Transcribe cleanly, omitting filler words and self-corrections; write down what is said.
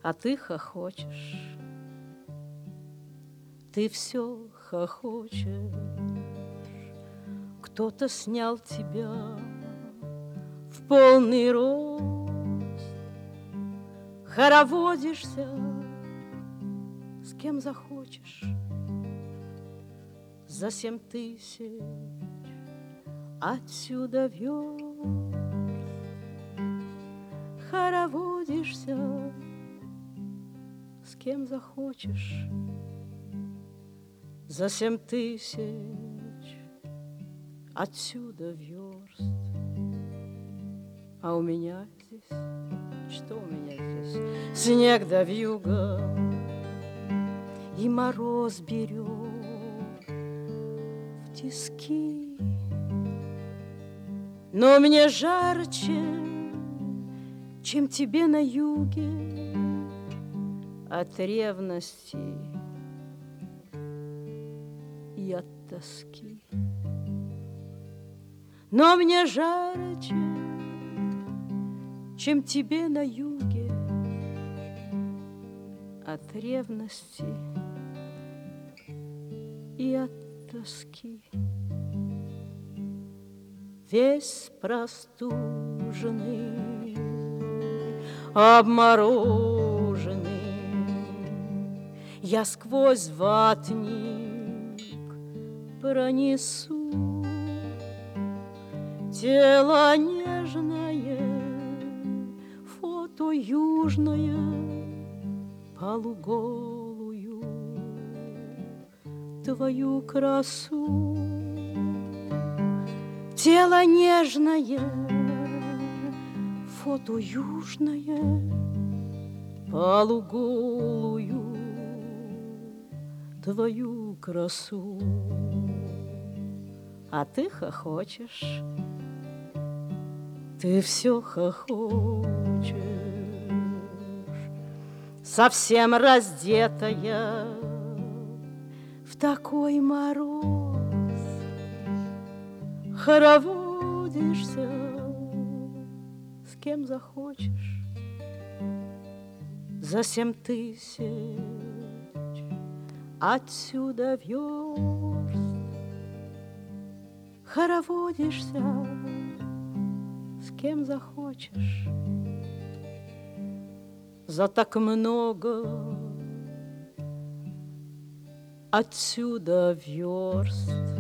а ты хохочешь. Ты все хохочешь. Кто-то снял тебя в полный рост. Хороводишься с кем захочешь. За 7000 отсюда вёрст. Хороводишься с кем захочешь. За 7000 отсюда вёрст. А у меня здесь, что у меня здесь? Снег да вьюга, и мороз берет в тиски. Но мне жарче, чем тебе на юге, от ревности и от тоски. Но мне жарче, чем тебе на юге, от ревности и от тоски. Весь простуженный, обмороженный, я сквозь ватник пронесу тело нежное, фото южное, полуголую твою красу. Тело нежное, фото южное, полуголую твою красу. А ты хохочешь, ты все хохочешь, совсем раздетая в такой мороз. Хороводишься с кем захочешь. За 7000 отсюда вёрст. Хороводишься с кем захочешь. За так много отсюда вёрст.